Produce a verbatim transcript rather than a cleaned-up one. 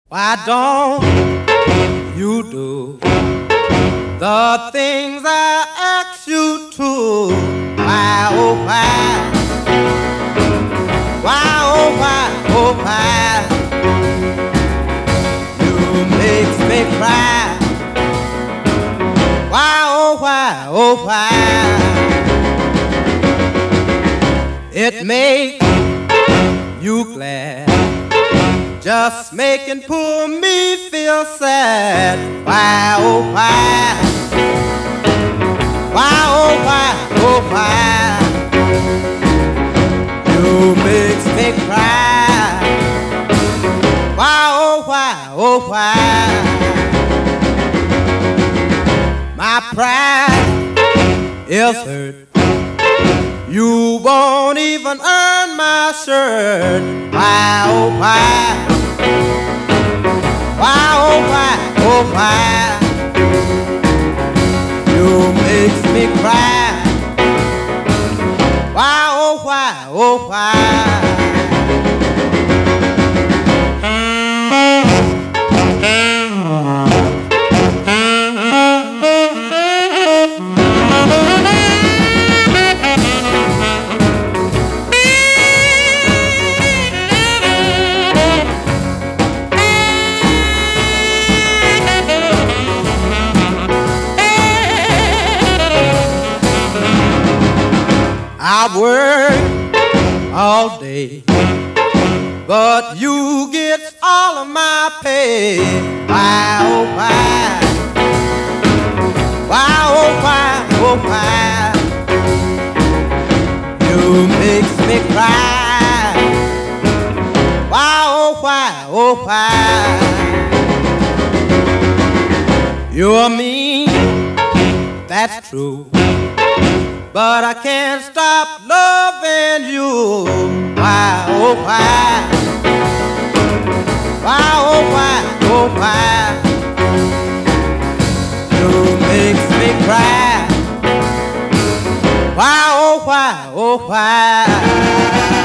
Why don't you do the things I ask you to? Why, oh, why? Why, oh, why, oh, why? You makes me cry. Why, oh, why, oh, why? It makes you glad, just making poor me feel sad. Why, oh, why? Why, oh, why, oh, why? You makes me cry. Why, oh, why, oh, why? My pride is hurt. You won't even earn my shirt. Why, oh, why? Why, oh, why, oh, why? You makes me cry. Why, oh, why, oh, why? I work all day, but you get all of my pay. Why, oh, why? Why, oh, why, oh, why? You makes me cry. Why, oh, why, oh, why? You're mean, that's true, but I can't stop loving you. Why, oh, why? Why, oh, why, oh, why? You makes me cry. Why, oh, why, oh, why?